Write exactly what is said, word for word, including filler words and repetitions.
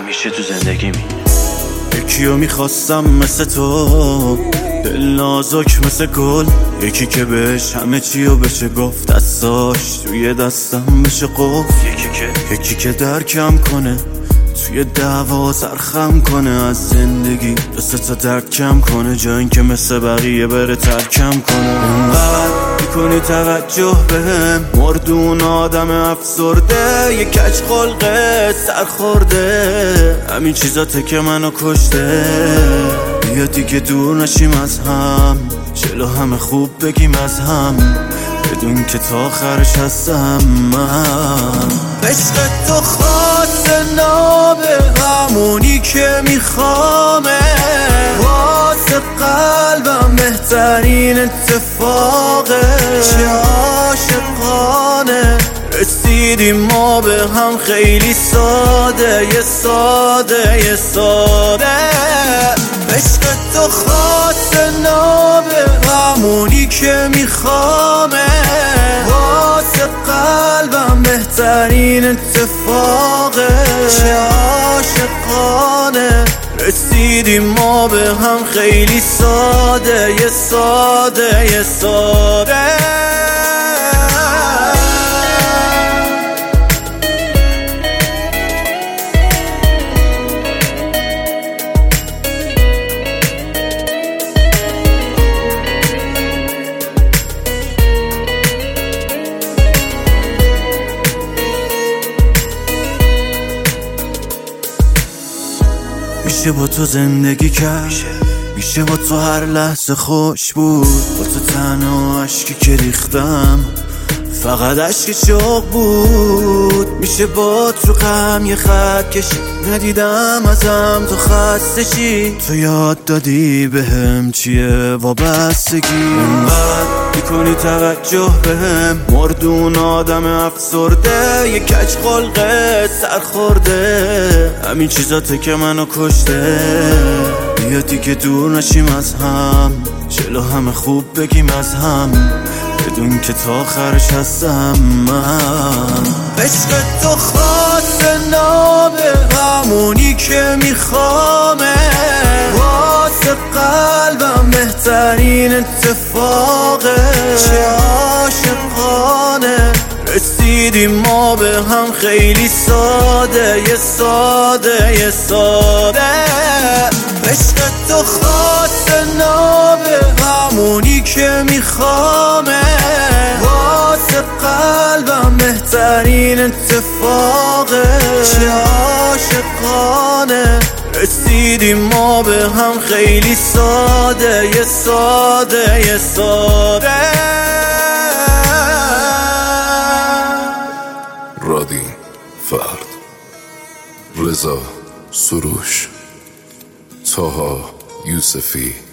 همیشه تو زندگی می یکیو میخواستم مثل تو، دل نازک مثل گل، یکی که بهش همه چیو بشه گفت، دستاش توی دستم بشه قفل، یکی که یکی که درکم کنه توی دعوا سرخم کنه از زندگی، دسته تا درک کم کنه جا این که مثل بقیه بره ترکم کنه. اینقدر میکنی توجه بهم، مردون آدم افسرده، یه کج خلقه سرخورده، همین چیزاته که منو کشته. بیا دیگه دور نشیم از هم، جلو همه خوب بگیم از هم، بدون که تا آخرش هستم من. عشق تو خواست نابه همونی که میخوامه، واسه قلبم بهترین اتفاقه، چه عاشقانه رسیدیم ما به هم، خیلی ساده یه ساده یه ساده. عشق تو خواست نابه همونی که میخوامه، واسه قلبم بهترین اتفاقه، چه عاشقانه رسیدیم ما به هم، خیلی ساده یه ساده یه ساده. میشه با تو زندگی کرد، میشه با تو هر لحظه خوش بود، با تو تنها عشقی که ریختم فقط عشق شوق بود. میشه با تو غم یه خط کشی، ندیدم ازم تو خسته شی، تو یاد دادی بهم چیه وابستگی. انقدر میکنی توجه بهم، مردون آدم افسرده، یه کج خلقه سرخورده، همین چیزاته که منو کشته. بیا دیگه دور نشیم از هم، جلو همه خوب بگیم از هم، بدون که تا آخرش هستم من. عشق تو خواست نابه همونی که میخوامه، واسه قلبم بهترین اتفاقه، چه عاشقانه رسیدیم ما به هم، خیلی ساده یه ساده یه ساده. عشق تو خواست نابه همونی که میخوامه، واسه قلبم بهترین اتفاقه، چه عاشقانه رسیدیم ما به هم، خیلی ساده یه ساده یه ساده. رادی فرد، رضا سروش، طاها یوسفی.